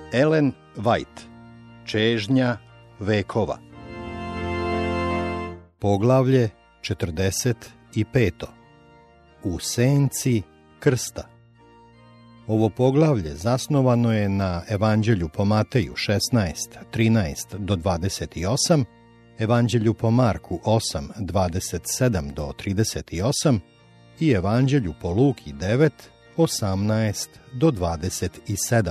Ellen White, Čežnja vekova. Poglavlje 45. U senci krsta. Ovo poglavlje zasnovano je na Evanđelju po Mateju 16, 13 do 28, Evanđelju po Marku 8, 27 do 38 i Evanđelju po Luki 9, 18 do 27.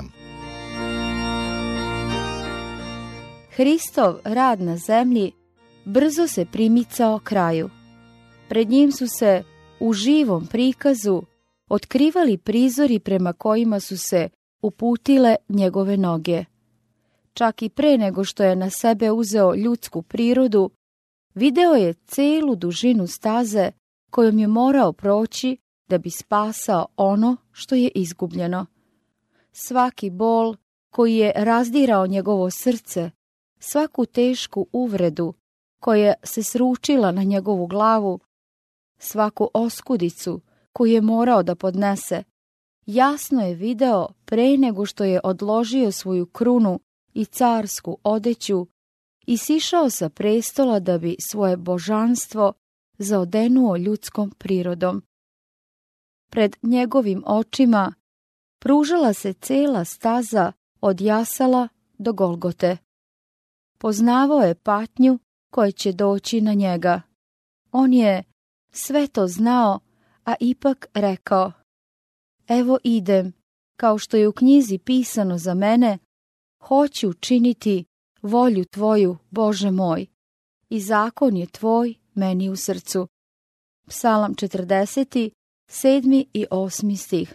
Hristov rad na zemlji brzo se primicao kraju. Pred njim su se u živom prikazu otkrivali prizori prema kojima su se uputile njegove noge. Čak i pre nego što je na sebe uzeo ljudsku prirodu, video je celu dužinu staze kojom je morao proći da bi spasao ono što je izgubljeno. Svaki bol koji je razdirao njegovo srce, svaku tešku uvredu koja se sručila na njegovu glavu, svaku oskudicu koju je morao da podnese, jasno je video pre nego što je odložio svoju krunu i carsku odeću i sišao sa prestola da bi svoje božanstvo zaodenuo ljudskom prirodom. Pred njegovim očima pružala se cela staza od jasala do Golgote. Poznavao je patnju koja će doći na njega. On je sve to znao, a ipak rekao: evo idem, kao što je u knjizi pisano za mene, hoću činiti volju tvoju, Bože moj, i zakon je tvoj meni u srcu. Psalam 40, 7. i 8. stih.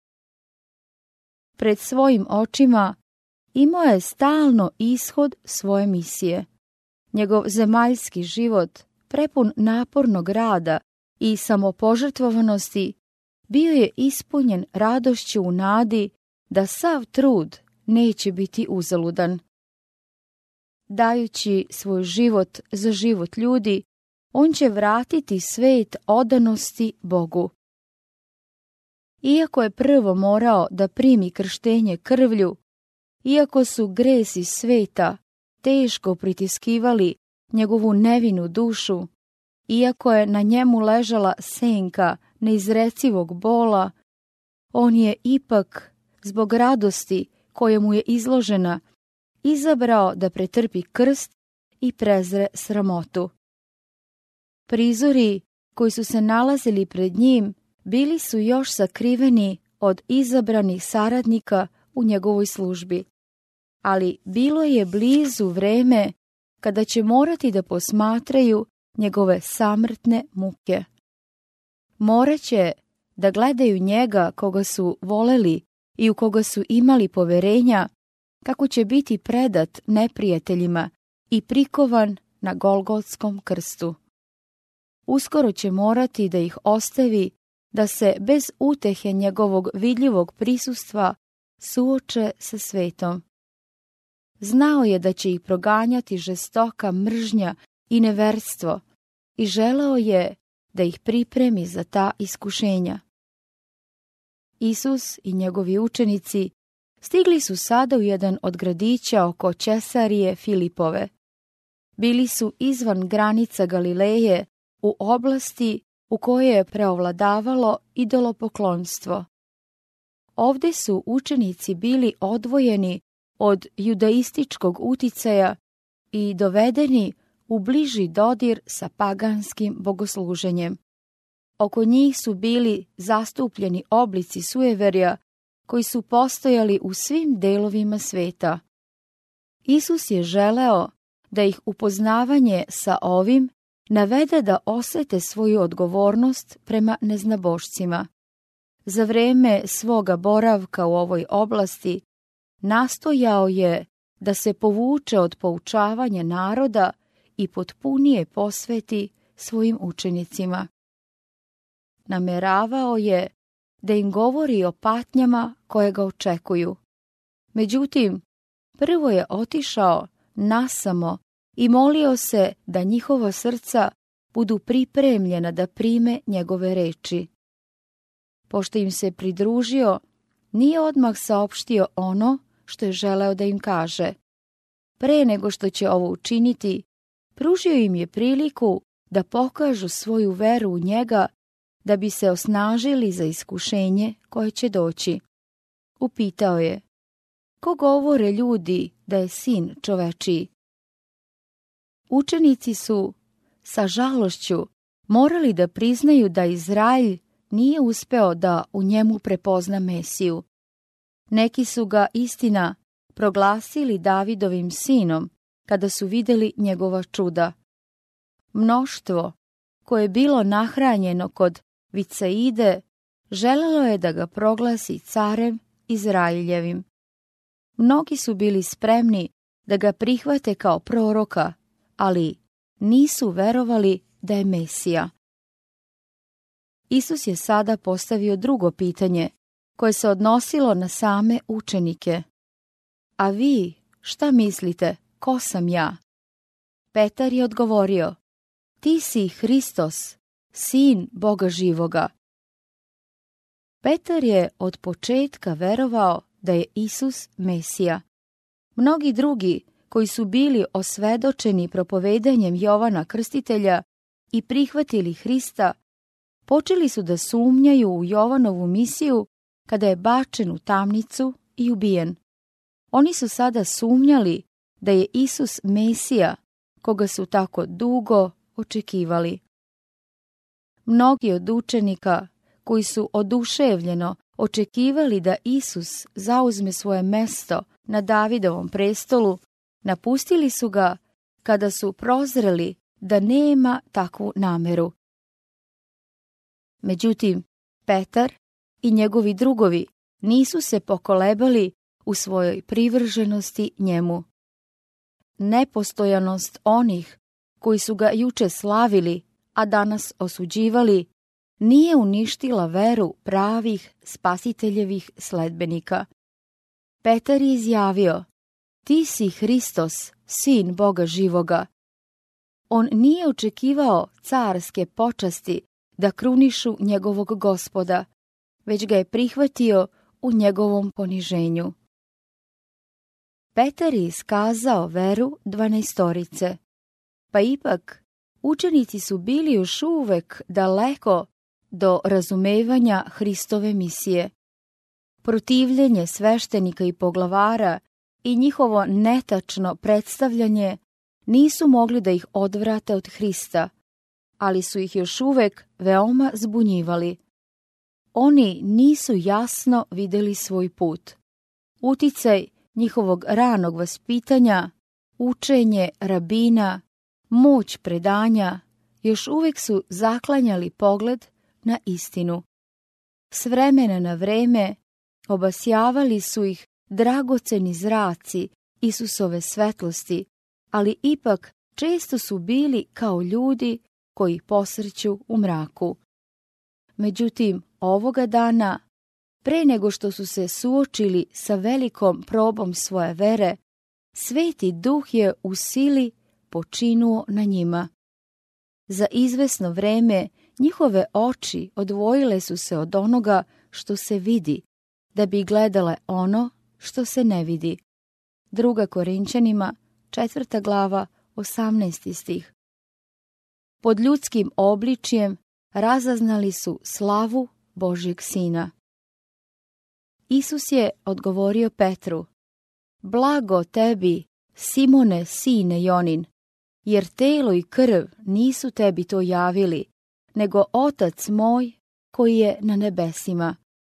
Pred svojim očima imao je stalno ishod svoje misije. Njegov zemaljski život, prepun napornog rada i samopožrtvovanosti, bio je ispunjen radošću u nadi da sav trud neće biti uzaludan. Dajući svoj život za život ljudi, on će vratiti svet odanosti Bogu. Iako je prvo morao da primi krštenje krvlju, iako su gresi sveta teško pritiskivali njegovu nevinu dušu, iako je na njemu ležala senka neizrecivog bola, on je ipak, zbog radosti koja mu je izložena, izabrao da pretrpi krst i prezre sramotu. Prizori koji su se nalazili pred njim bili su još sakriveni od izabranih saradnika u njegovoj službi, ali bilo je blizu vreme kada će morati da posmatraju njegove samrtne muke. Moraće da gledaju njega koga su voleli i u koga su imali poverenja, kako će biti predat neprijateljima i prikovan na Golgotskom krstu. Uskoro će morati da ih ostavi da se bez utehe njegovog vidljivog prisustva suoče sa svetom. Znao je da će ih proganjati žestoka mržnja i neverstvo i želeo je da ih pripremi za ta iskušenja. Isus i njegovi učenici stigli su sada u jedan od gradića oko Ćesarije Filipove. Bili su izvan granica Galileje u oblasti u kojoj je preovladavalo idolopoklonstvo. Ovde su učenici bili odvojeni od judaističkog uticaja i dovedeni u bliži dodir sa paganskim bogosluženjem. Oko njih su bili zastupljeni oblici sujeverja koji su postojali u svim delovima sveta. Isus je želeo da ih upoznavanje sa ovim navede da osete svoju odgovornost prema neznabošcima. Za vreme svoga boravka u ovoj oblasti nastojao je da se povuče od poučavanja naroda i potpunije posveti svojim učenicima. Nameravao je da im govori o patnjama koje ga očekuju. Međutim, prvo je otišao nasamo i molio se da njihova srca budu pripremljena da prime njegove reči. Pošto im se pridružio, nije odmah saopštio ono što je želeo da im kaže. Pre nego što će ovo učiniti, pružio im je priliku da pokažu svoju veru u njega, da bi se osnažili za iskušenje koje će doći. Upitao je: ko govore ljudi da je sin čovečiji? Učenici su sa žalošću morali da priznaju da Izrael nije uspeo da u njemu prepozna Mesiju. Neki su ga, istina, proglasili Davidovim sinom kada su vidjeli njegova čuda. Mnoštvo koje je bilo nahranjeno kod Viceide želelo je da ga proglasi carem Izraeljevim. Mnogi su bili spremni da ga prihvate kao proroka, ali nisu verovali da je Mesija. Isus je sada postavio drugo pitanje, koje se odnosilo na same učenike. A vi, šta mislite, ko sam ja? Petar je odgovorio: ti si Hristos, sin Boga živoga. Petar je od početka verovao da je Isus Mesija. Mnogi drugi, koji su bili osvedočeni propovedanjem Jovana Krstitelja i prihvatili Hrista, počeli su da sumnjaju u Jovanovu misiju kada je bačen u tamnicu i ubijen. Oni su sada sumnjali da je Isus Mesija, koga su tako dugo očekivali. Mnogi od učenika koji su oduševljeno očekivali da Isus zauzme svoje mesto na Davidovom prestolu, napustili su ga kada su prozreli da nema takvu nameru. Međutim, Petar i njegovi drugovi nisu se pokolebali u svojoj privrženosti njemu. Nepostojanost onih koji su ga juče slavili, a danas osuđivali, nije uništila veru pravih spasiteljevih sledbenika. Petar je izjavio: ti si Hristos, sin Boga živoga. On nije očekivao carske počasti da krunišu njegovog Gospoda, već ga je prihvatio u njegovom poniženju. Petar je iskazao veru 12-torice, pa ipak učenici su bili još uvek daleko do razumevanja Hristove misije. Protivljenje sveštenika i poglavara i njihovo netačno predstavljanje nisu mogli da ih odvrate od Hrista, ali su ih još uvek veoma zbunjivali. Oni nisu jasno videli svoj put. Uticaj njihovog ranog vaspitanja, učenje rabina, moć predanja, još uvek su zaklanjali pogled na istinu. S vremena na vreme obasjavali su ih dragoceni zraci Isusove svetlosti, ali ipak često su bili kao ljudi koji posrću u mraku. Međutim, ovoga dana, pre nego što su se suočili sa velikom probom svoje vere, Sveti Duh je u sili počinuo na njima. Za izvesno vreme njihove oči odvojile su se od onoga što se vidi, da bi gledale ono što se ne vidi. 2. Korinćanima, 4. glava, 18. stih. Pod ljudskim obličjem razaznali su slavu Božjeg Sina. Isus je odgovorio Petru: blago tebi, Simone, sine Jonin, jer telo i krv nisu tebi to javili, nego Otac moj koji je na nebesima.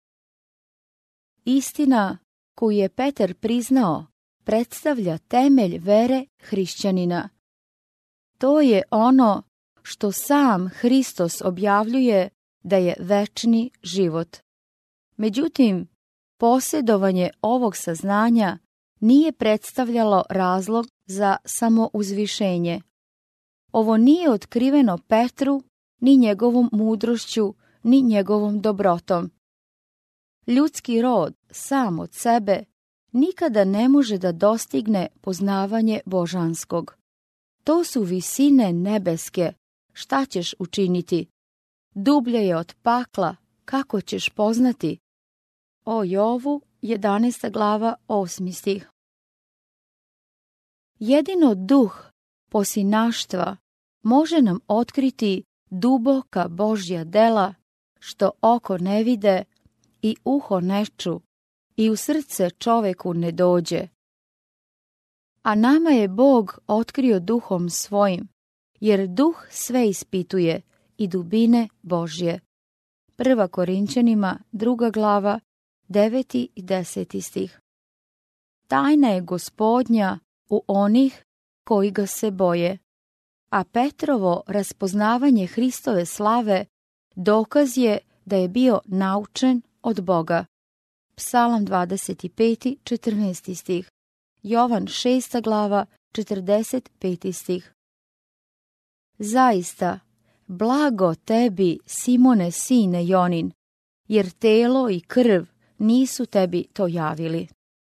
Istina koju je Petar priznao predstavlja temelj vere hrišćanina. To je ono što sam Hristos objavljuje da je večni život. Međutim, posjedovanje ovog saznanja nije predstavljalo razlog za samouzvišenje. Ovo nije otkriveno Petru, ni njegovom mudrošću, ni njegovom dobrotom. Ljudski rod sam od sebe nikada ne može da dostigne poznavanje božanskog. To su visine nebeske, šta ćeš učiniti? Dublje je od pakla, kako ćeš poznati? O Jovu, 11. glava, 8. stih. Jedino duh posinaštva može nam otkriti duboka Božja dela, što oko ne vide i uho ne ču i u srce čoveku ne dođe. A nama je Bog otkrio duhom svojim, jer duh sve ispituje i dubine Božje. 1. Korinćanima, 2. glava, 9. i 10. stih. Tajna je Gospodnja u onih koji ga se boje, a Petrovo raspoznavanje Hristove slave dokaz je da je bio naučen od Boga. Psalam 25. 14. stih. Jovan 6. glava, 45. stih. Zaista, blago tebi, Simone, sine Jonin, jer telo i krv nisu tebi to javili.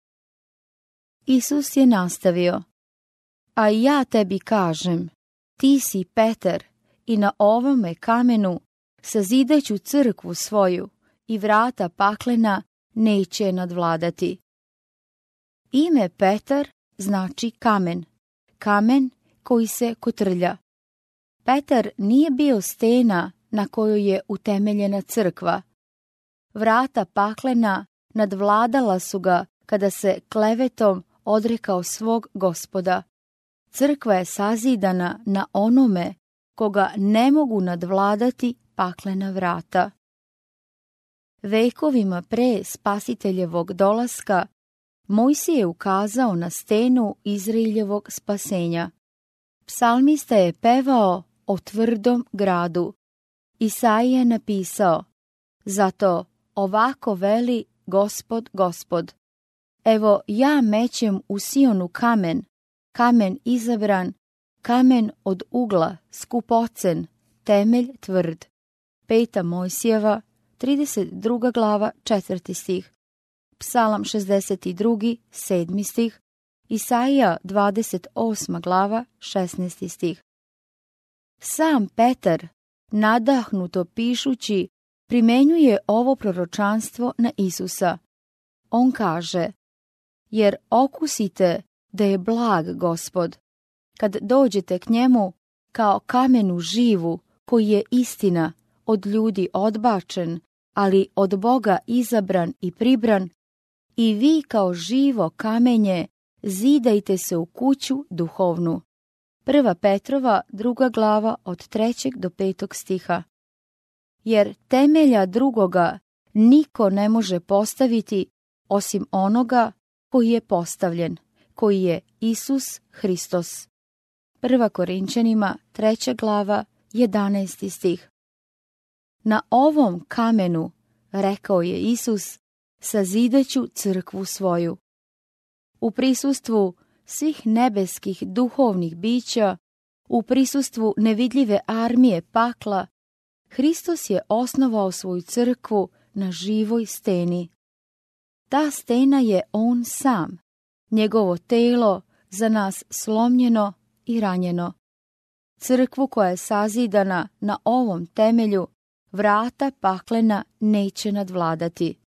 Isus je nastavio: a ja tebi kažem, ti si Petar, i na ovome kamenu sazidaću crkvu svoju, i vrata paklena neće nadvladati. Ime Petar znači kamen, kamen koji se kotrlja. Petar nije bio stena na kojoj je utemeljena crkva. Vrata paklena nadvladala su ga kada se klevetom odrekao svog Gospoda. Crkva je sazidana na onome koga ne mogu nadvladati paklena vrata. Vekovima pre Spasiteljevog dolaska Mojsije je ukazao na stenu Izraeljevog spasenja. Psalmista je pevao o tvrdom gradu. Isaija je napisao: zato ovako veli Gospod, Gospod. Evo ja mećem u Sionu kamen, kamen izabran, kamen od ugla, skupocen, temelj tvrd. 5. Mojsijeva, 32. glava, 4. stih. Psalam 62. 7. stih. Isaija 28. glava, 16. stih. Sam Petar, nadahnuto pišući, primenjuje ovo proročanstvo na Isusa. On kaže: jer okusite da je blag Gospod, kad dođete k njemu kao kamenu živu, koji je istina, od ljudi odbačen, ali od Boga izabran i pribran, i vi kao živo kamenje zidajte se u kuću duhovnu. 1. Petrova, 2. glava, od 3. do 5. stiha. Jer temelja drugoga niko ne može postaviti osim onoga koji je postavljen, koji je Isus Hristos. 1. Korinćanima, 3. glava, 11. stih. Na ovom kamenu, rekao je Isus, sazidaću crkvu svoju. U prisustvu svih nebeskih duhovnih bića, u prisustvu nevidljive armije pakla, Hristos je osnovao svoju crkvu na živoj steni. Ta stena je on sam, njegovo telo za nas slomljeno i ranjeno. Crkvu koja je sazidana na ovom temelju, vrata paklena neće nadvladati.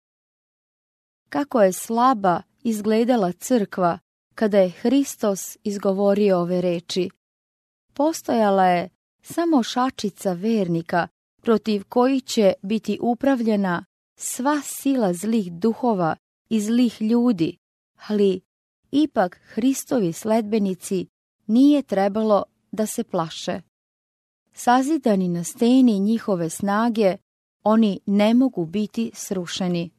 Kako je slaba izgledala crkva kada je Hristos izgovorio ove reči. Postojala je samo šačica vernika protiv kojih će biti upravljena sva sila zlih duhova i zlih ljudi, ali ipak Hristovi sledbenici nije trebalo da se plaše. Sazidani na steni njihove snage, oni ne mogu biti srušeni.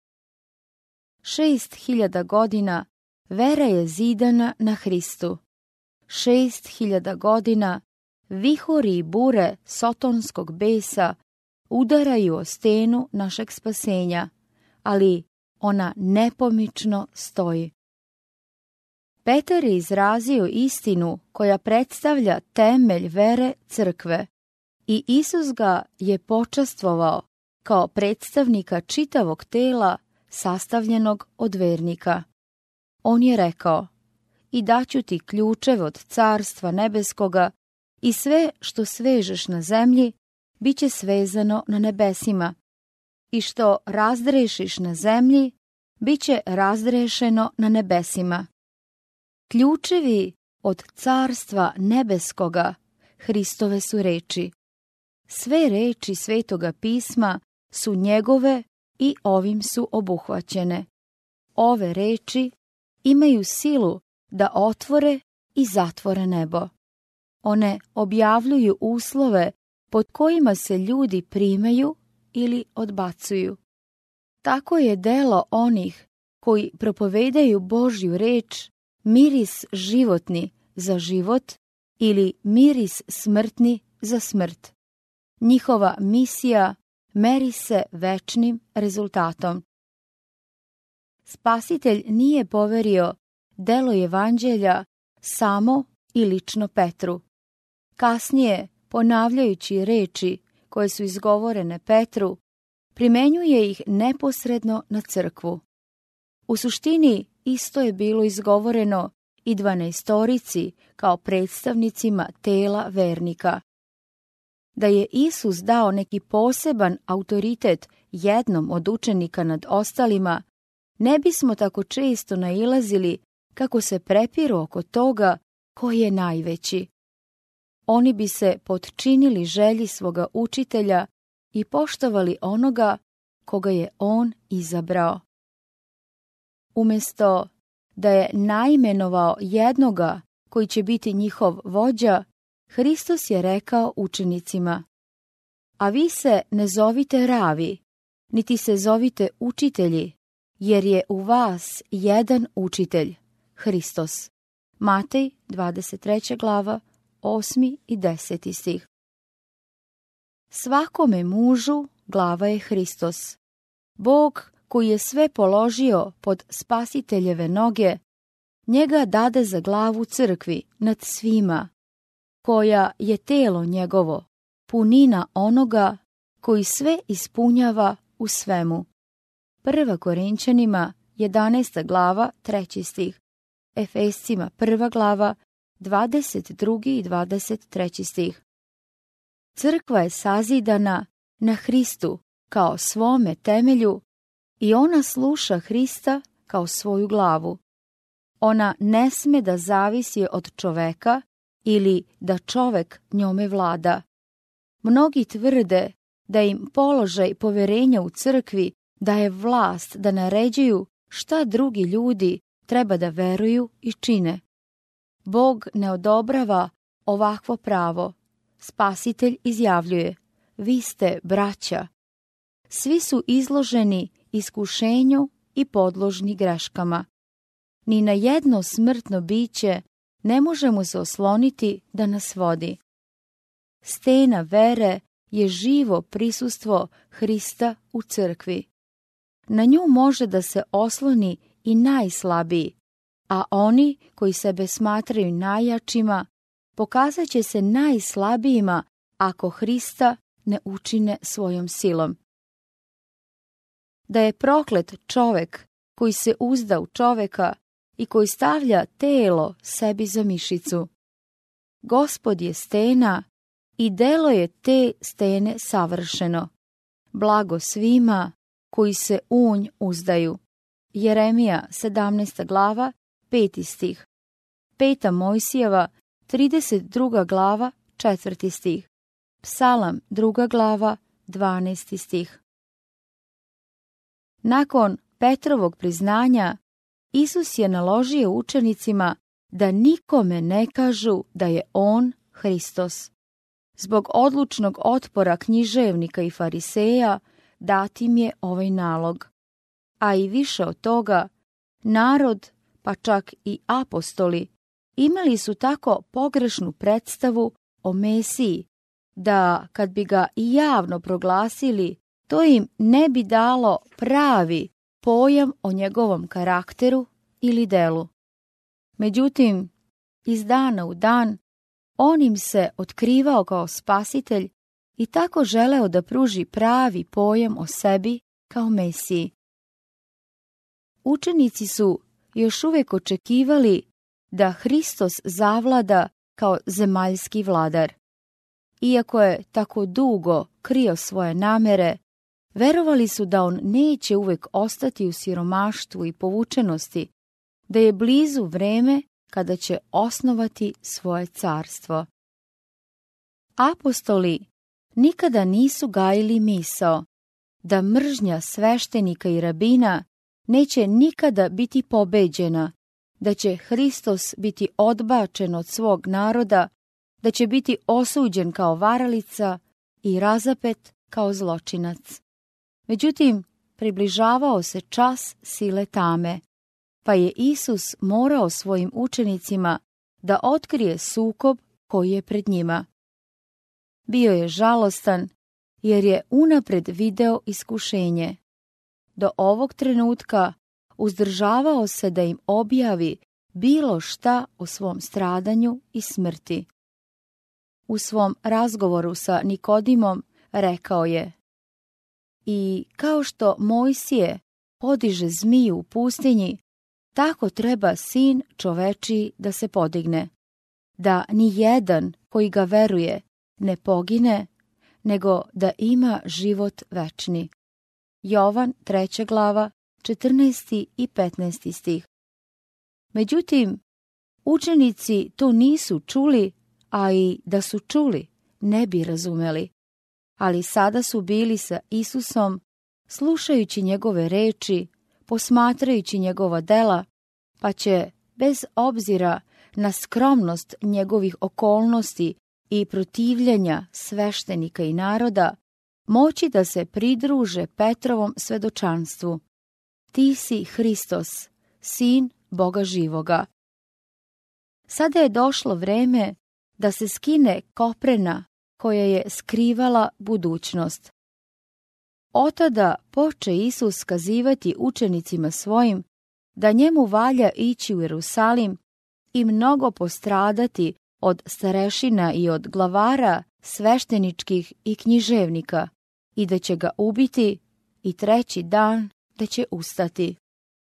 6.000 godina vera je zidana na Hristu. 6.000 godina vihori i bure sotonskog besa udaraju o stenu našeg spasenja, ali ona nepomično stoji. Petar je izrazio istinu koja predstavlja temelj vere crkve i Isus ga je počastvovao kao predstavnika čitavog tela sastavljenog od vernika. On je rekao: i daću ti ključeve od carstva nebeskoga i sve što svežeš na zemlji, bit će svezano na nebesima, i što razdrešiš na zemlji, bit će razdrešeno na nebesima. Ključevi od carstva nebeskoga Hristove su reči. Sve reči Svetoga pisma su njegove i ovim su obuhvaćene. Ove reči imaju silu da otvore i zatvore nebo. One objavljuju uslove pod kojima se ljudi primaju ili odbacuju. Tako je delo onih koji propovedaju Božju reč miris životni za život ili miris smrtni za smrt. Njihova misija meri se večnim rezultatom. Spasitelj nije poverio delo evanđelja samo i lično Petru. Kasnije, ponavljajući reči koje su izgovorene Petru, primenjuje ih neposredno na crkvu. U suštini isto je bilo izgovoreno i 12 kao predstavnicima tela vernika. Da je Isus dao neki poseban autoritet jednom od učenika nad ostalima, ne bismo tako često nailazili kako se prepiru oko toga ko je najveći. Oni bi se potčinili želji svoga učitelja i poštovali onoga koga je on izabrao. Umjesto da je naimenovao jednoga koji će biti njihov vođa, Hristos je rekao učenicima: a vi se ne zovite ravi, niti se zovite učitelji, jer je u vas jedan učitelj, Hristos. Matej 23. glava, 8. i 10. stih. Svakome mužu glava je Hristos. Bog koji je sve položio pod Spasiteljeve noge, njega dade za glavu crkvi nad svima, koja je telo njegovo, punina onoga koji sve ispunjava u svemu. 1. Korinćanima 11. glava 3. stih, Efescima 1. glava 22. i 23. stih. Crkva je sazidana na Hristu kao svome temelju i ona sluša Hrista kao svoju glavu. Ona ne sme da zavisi od čoveka ili da čovek njome vlada. Mnogi tvrde da im položaj poverenja u crkvi daje vlast da naređuju šta drugi ljudi treba da veruju i čine. Bog ne odobrava ovakvo pravo. Spasitelj izjavljuje: vi ste braća. Svi su izloženi iskušenju i podložni greškama. Ni na jedno smrtno biće ne možemo se osloniti da nas vodi. Stena vere je živo prisustvo Hrista u crkvi. Na nju može da se osloni i najslabiji, a oni koji sebe smatraju najjačima pokazat će se najslabijima ako Hrista ne učine svojom silom. Da je proklet čovek koji se uzda u čoveka i koji stavlja telo sebi za mišicu. Gospod je stena i delo je te stene savršeno. Blago svima koji se u nj uzdaju. Jeremija 17. glava 5. stih. 5. Mojsijeva 32. glava 4. stih. Psalam 2. glava 12. stih. Nakon Petrovog priznanja, Isus je naložio učenicima da nikome ne kažu da je on Hristos. Zbog odlučnog otpora književnika i fariseja dat im je ovaj nalog. A i više od toga, narod, pa čak i apostoli, imali su tako pogrešnu predstavu o Mesiji, da kad bi ga i javno proglasili, to im ne bi dalo pravi pojam o njegovom karakteru ili delu. Međutim, iz dana u dan, on im se otkrivao kao spasitelj i tako želeo da pruži pravi pojam o sebi kao Mesiji. Učenici su još uvijek očekivali da Hristos zavlada kao zemaljski vladar. Iako je tako dugo krio svoje namere, Verovali su da on neće uvek ostati u siromaštvu i povučenosti, da je blizu vreme kada će osnovati svoje carstvo. Apostoli nikada nisu gajili misao da mržnja sveštenika i rabina neće nikada biti pobeđena, da će Hristos biti odbačen od svog naroda, da će biti osuđen kao varalica i razapet kao zločinac. Međutim, približavao se čas sile tame, pa je Isus morao svojim učenicima da otkrije sukob koji je pred njima. Bio je žalostan jer je unapred video iskušenje. Do ovog trenutka uzdržavao se da im objavi bilo šta o svom stradanju i smrti. U svom razgovoru sa Nikodimom rekao je: I kao što Mojsije podiže zmiju u pustinji, tako treba sin čovečiji da se podigne, da ni jedan koji ga veruje ne pogine, nego da ima život večni. Jovan 3. glava, 14. i 15. stih. Međutim, učenici to nisu čuli, a i da su čuli, ne bi razumeli. Ali sada su bili sa Isusom, slušajući njegove reči, posmatrajući njegova dela, pa će, bez obzira na skromnost njegovih okolnosti i protivljenja sveštenika i naroda, moći da se pridruže Petrovom svedočanstvu: Ti si Hristos, sin Boga živoga. Sada je došlo vreme da se skine koprena koja je skrivala budućnost. Otada poče Isus kazivati učenicima svojim da njemu valja ići u Jerusalim i mnogo postradati od starešina i od glavara svešteničkih i književnika, i da će ga ubiti i treći dan da će ustati.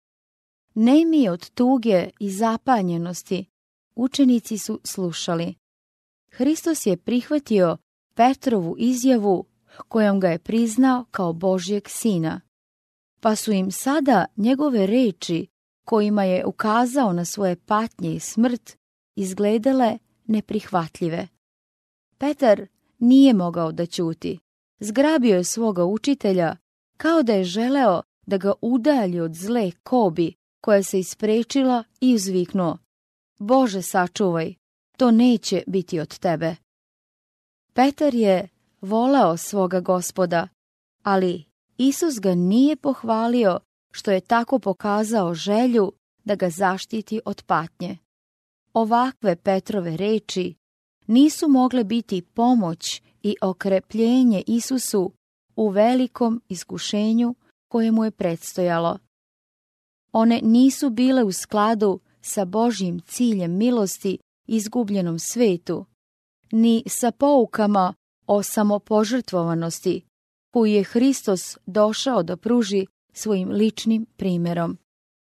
Nemi od tuge i zapanjenosti, učenici su slušali. Hristos je prihvatio Petrovu izjavu kojom ga je priznao kao Božjeg sina, pa su im sada njegove reči kojima je ukazao na svoje patnje i smrt izgledale neprihvatljive. Petar nije mogao da ćuti. Zgrabio je svoga učitelja kao da je želeo da ga udalji od zle kobi koja se isprečila i uzviknuo: Bože, sačuvaj, to neće biti od tebe. Petar je voleo svoga Gospoda, ali Isus ga nije pohvalio što je tako pokazao želju da ga zaštiti od patnje. Ovakve Petrove reči nisu mogle biti pomoć i okrepljenje Isusu u velikom iskušenju koje mu je predstojalo. One nisu bile u skladu sa Božjim ciljem milosti izgubljenom svetu, ni sa poukama o samopožrtvovanosti koju je Hristos došao da pruži svojim ličnim primjerom.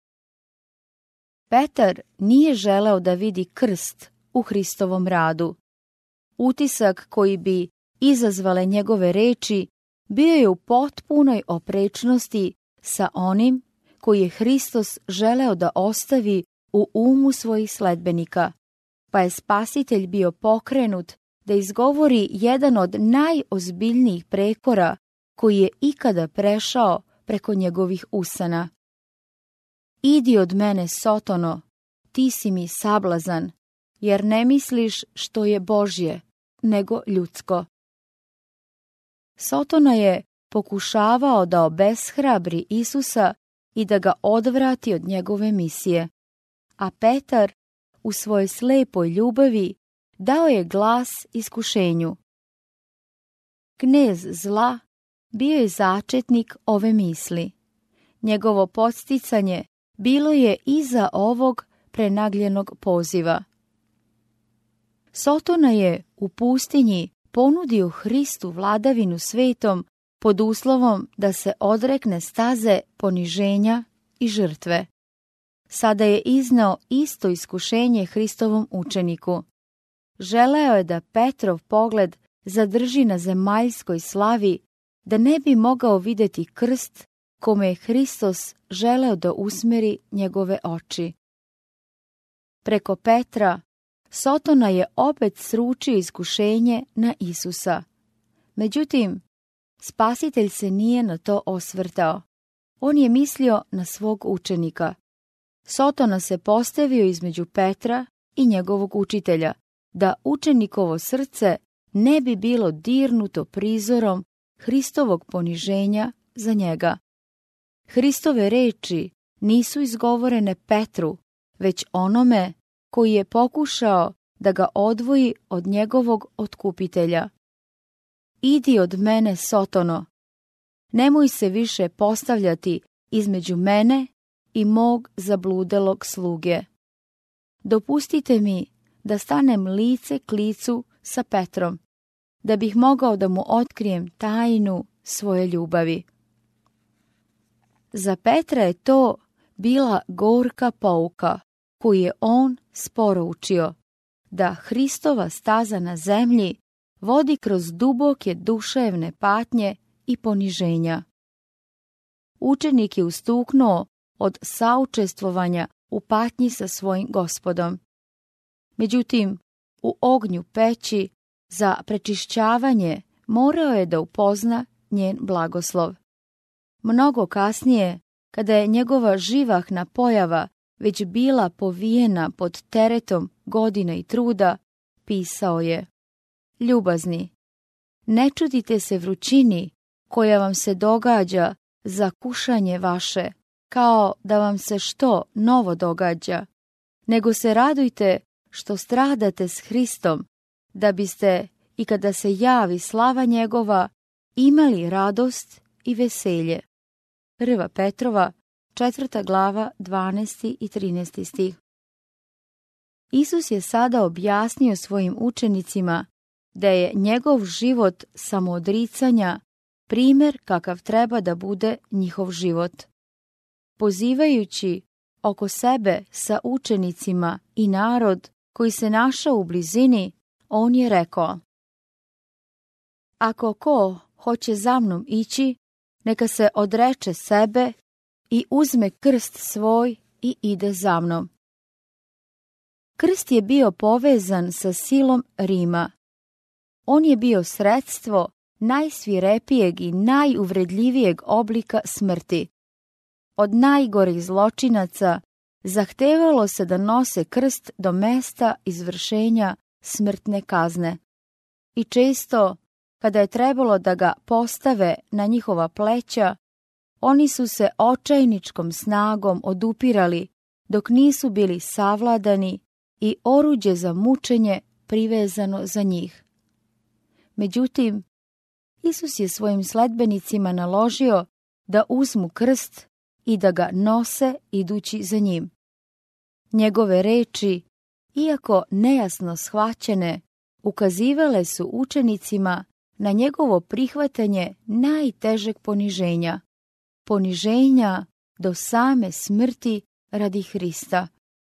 Petar nije želeo da vidi krst u Hristovom radu. Utisak koji bi izazvale njegove reči bio je u potpunoj oprečnosti sa onim koji je Hristos želeo da ostavi u umu svojih sledbenika, pa je Spasitelj bio pokrenut da izgovori jedan od najozbiljnijih prekora koji je ikada prešao preko njegovih usana. Idi od mene, Sotono, ti si mi sablazan, jer ne misliš što je Božje, nego ljudsko. Sotona je pokušavao da obeshrabri Isusa i da ga odvrati od njegove misije, a Petar u svojoj slepoj ljubavi dao je glas iskušenju. Knez zla bio je začetnik ove misli. Njegovo podsticanje bilo je iza ovog prenagljenog poziva. Sotona je u pustinji ponudio Hristu vladavinu svetom pod uslovom da se odrekne staze poniženja i žrtve. Sada je izneo isto iskušenje Hristovom učeniku. Želeo je da Petrov pogled zadrži na zemaljskoj slavi da ne bi mogao vidjeti krst kome je Hristos želeo da usmeri njegove oči. Preko Petra, Sotona je opet sručio iskušenje na Isusa. Međutim, Spasitelj se nije na to osvrtao. On je mislio na svog učenika. Sotona se postavio između Petra i njegovog učitelja, da učenikovo srce ne bi bilo dirnuto prizorom Hristovog poniženja za njega. Hristove reči nisu izgovorene Petru, već onome koji je pokušao da ga odvoji od njegovog otkupitelja. Idi od mene, Sotono, nemoj se više postavljati između mene i mog zabludelog sluge. Dopustite mi da stanem lice k licu sa Petrom, da bih mogao da mu otkrijem tajnu svoje ljubavi. Za Petra je to bila gorka pouka koju je on sporo učio, da Hristova staza na zemlji vodi kroz duboke duševne patnje i poniženja. Učenik je ustuknuo od saučestvovanja u patnji sa svojim Gospodom. Međutim, u ognju peći za prečišćavanje morao je da upozna njen blagoslov. Mnogo kasnije, kada je njegova živahna pojava već bila povijena pod teretom godina i truda, pisao je: Ljubazni, ne čudite se vrućini koja vam se događa za kušanje vaše, kao da vam se što novo događa, nego se radujte što stradate s Hristom, da biste, i kada se javi slava njegova, imali radost i veselje. 1. Petrova, 4. glava, 12. i 13. stih. Isus je sada objasnio svojim učenicima da je njegov život samoodricanja primjer kakav treba da bude njihov život. Pozivajući oko sebe sa učenicima i narod koji se našao u blizini, on je rekao: Ako ko hoće za mnom ići, neka se odreče sebe i uzme krst svoj i ide za mnom. Krst je bio povezan sa silom Rima. On je bio sredstvo najsvirepijeg i najuvredljivijeg oblika smrti. Od najgorih zločinaca zahtevalo se da nose krst do mesta izvršenja smrtne kazne. I često, kada je trebalo da ga postave na njihova pleća, oni su se očajničkom snagom odupirali dok nisu bili savladani i oruđe za mučenje privezano za njih. Međutim, Isus je svojim sledbenicima naložio da uzmu krst i da ga nose idući za njim. Njegove reči, iako nejasno shvaćene, ukazivale su učenicima na njegovo prihvatanje najtežeg poniženja do same smrti radi Hrista.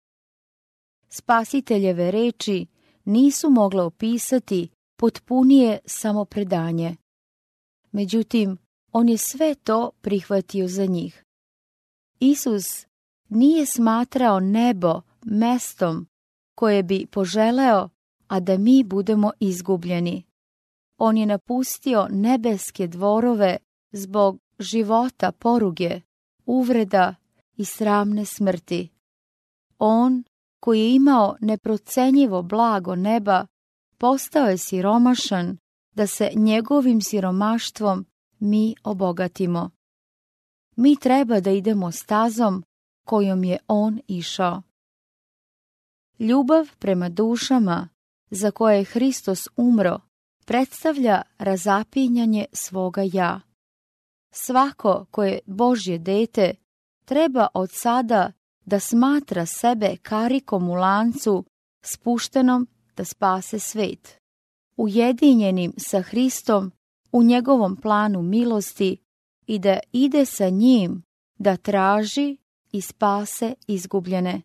Spasiteljeve reči nisu mogle opisati potpunije samopredanje. Međutim, on je sve to prihvatio za njih. Isus nije smatrao nebo mestom koje bi poželeo, a da mi budemo izgubljeni. On je napustio nebeske dvorove zbog života poruge, uvreda i sramne smrti. On, koji je imao neprocenjivo blago neba, postao je siromašan da se njegovim siromaštvom mi obogatimo. Mi treba da idemo stazom kojom je on išao. Ljubav prema dušama za koje je Hristos umro predstavlja razapinjanje svoga ja. Svako ko je Božje dete treba od sada da smatra sebe karikom u lancu spuštenom da spase svet. Ujedinjenim sa Hristom u njegovom planu milosti i da ide sa njim da traži i spase izgubljene.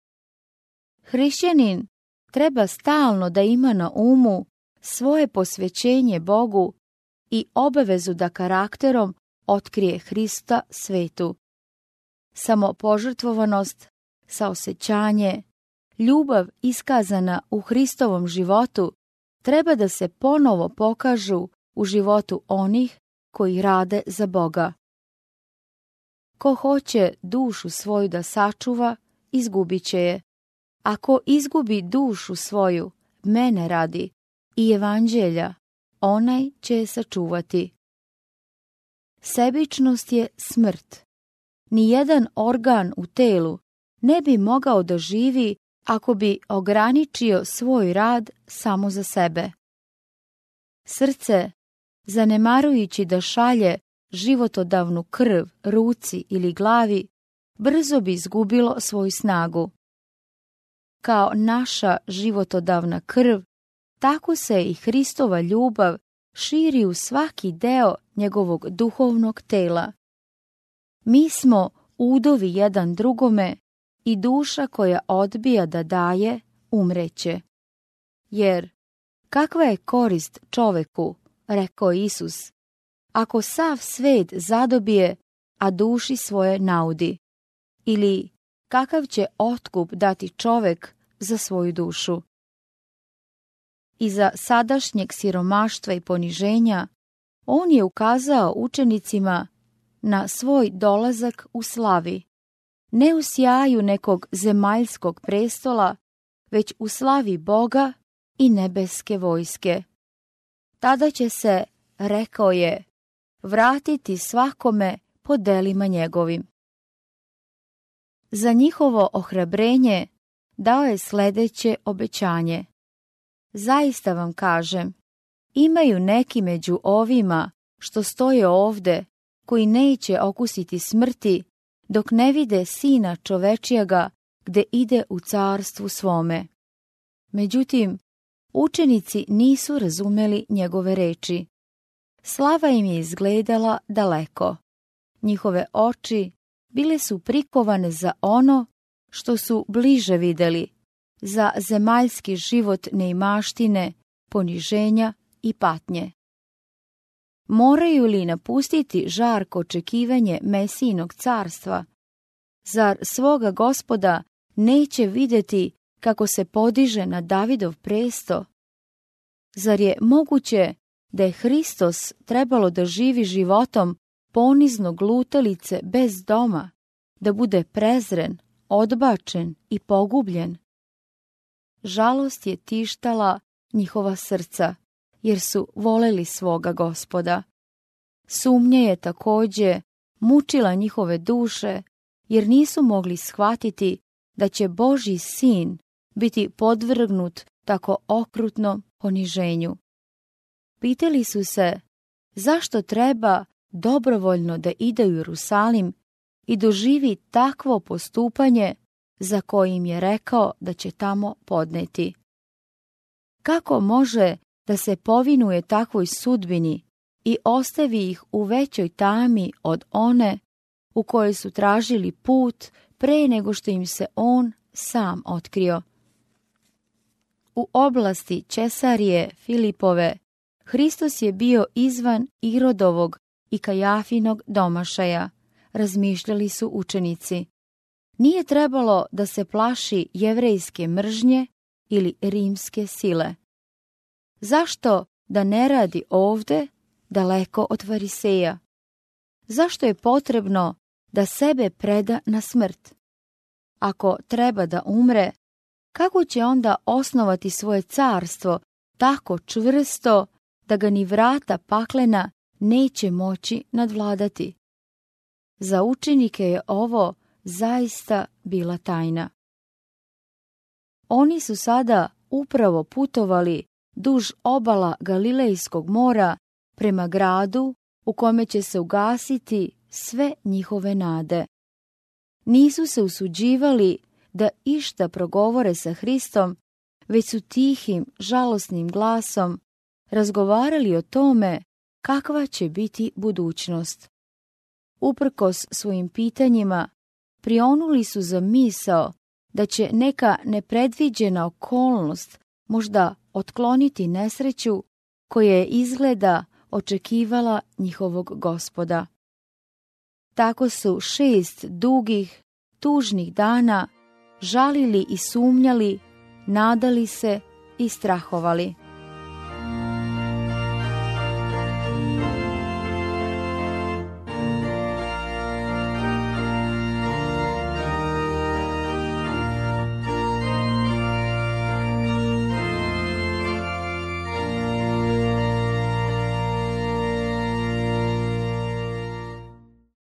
Hrišćanin treba stalno da ima na umu svoje posvećenje Bogu i obavezu da karakterom otkrije Hrista svetu. Samopožrtvovanost, saosećanje, ljubav iskazana u Hristovom životu treba da se ponovo pokažu u životu onih koji rade za Boga. Ko hoće dušu svoju da sačuva, izgubit će je. Ako izgubi dušu svoju, mene radi, i evanđelja, onaj će je sačuvati. Sebičnost je smrt. Nijedan organ u telu ne bi mogao da živi ako bi ograničio svoj rad samo za sebe. Srce, zanemarujući da šalje životodavnu krv ruci ili glavi, brzo bi izgubilo svoju snagu. Kao naša životodavna krv, tako se i Hristova ljubav širi u svaki deo njegovog duhovnog tela. Mi smo udovi jedan drugome i duša koja odbija da daje, umreće. Jer kakva je korist čoveku, rekao Isus, ako sav svet zadobije, a duši svoje naudi? Ili kakav će otkup dati čovek za svoju dušu? Iza sadašnjeg siromaštva i poniženja, on je ukazao učenicima na svoj dolazak u slavi, ne u sjaju nekog zemaljskog prestola, već u slavi Boga i nebeske vojske. Tada će se, rekao je, vratiti svakome po delima njegovim. Za njihovo ohrabrenje dao je sledeće obećanje. Zaista vam kažem, imaju neki među ovima što stoje ovde, koji neće okusiti smrti, dok ne vide Sina čovečijega gde ide u carstvu svome. Međutim, učenici nisu razumeli njegove reči. Slava im je izgledala daleko. Njihove oči bile su prikovane za ono što su bliže videli, za zemaljski život neimaštine, poniženja i patnje. Moraju li napustiti žarko očekivanje Mesijinog carstva? Zar svoga Gospoda neće videti kako se podiže na Davidov presto? Zar je moguće da je Hristos trebalo da živi životom poniznog lutalice bez doma, da bude prezren, odbačen i pogubljen? Žalost je tištala njihova srca, jer su voleli svoga Gospoda. Sumnja je takođe mučila njihove duše, jer nisu mogli shvatiti da će Božji sin biti podvrgnut tako okrutnom poniženju. Pitali su se zašto treba dobrovoljno da ide u Jerusalim i doživi takvo postupanje za kojim je rekao da će tamo podneti. Kako može da se povinuje takvoj sudbini i ostavi ih u većoj tami od one u kojoj su tražili put pre nego što im se on sam otkrio? U oblasti Česarije Filipove Hristos je bio izvan Irodovog i Kajafinog domašaja, razmišljali su učenici. Nije trebalo da se plaši jevrejske mržnje ili rimske sile. Zašto da ne radi ovde, daleko od Fariseja? Zašto je potrebno da sebe preda na smrt? Ako treba da umre, kako će onda osnovati svoje carstvo tako čvrsto da ga ni vrata paklena neće moći nadvladati? Za učenike je ovo zaista bila tajna. Oni su sada upravo putovali duž obala Galilejskog mora prema gradu u kome će se ugasiti sve njihove nade. Nisu se usuđivali da išta progovore sa Hristom, već su tihim, žalosnim glasom razgovarali o tome kakva će biti budućnost. Uprkos svojim pitanjima, prionuli su za misao da će neka nepredviđena okolnost možda otkloniti nesreću koja je izgleda očekivala njihovog Gospoda. Tako su 6 dugih, tužnih dana žalili i sumnjali, nadali se i strahovali.